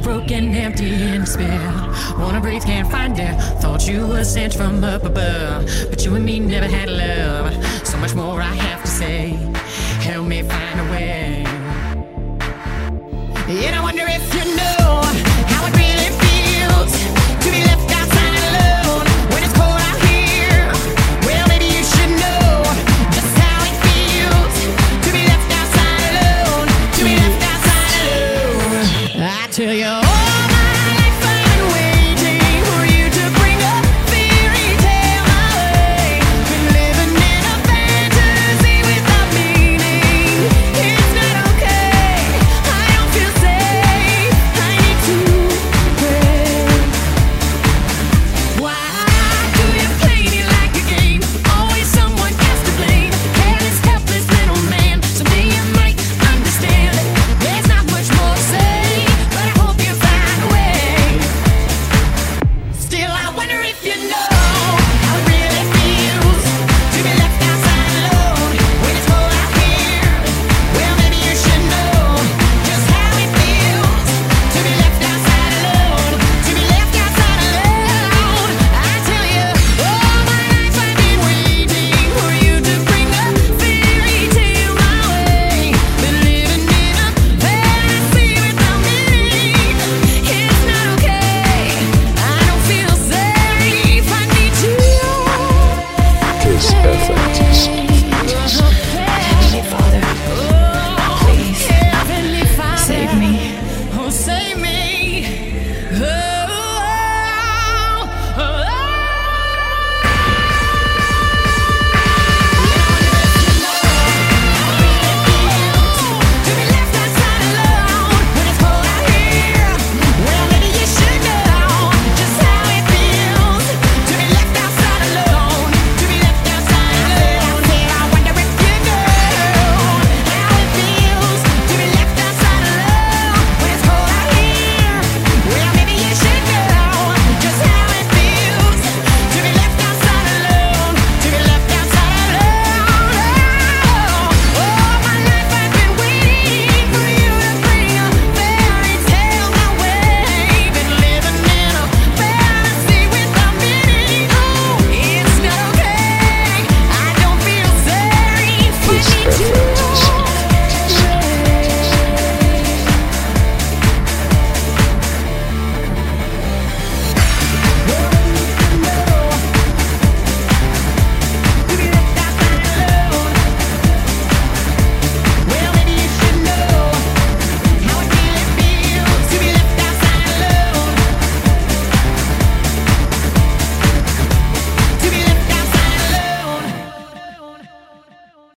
broken, empty, in despair. Wanna breathe, can't find air. Thought you were sent from up above, but you and me never had love. So much more I have to say. Help me find a way. And I wonder if you know how it really feels to be left outside alone when it's cold out here. Well, maybe you should know just how it feels to be left outside alone, to be left outside alone. I tell you.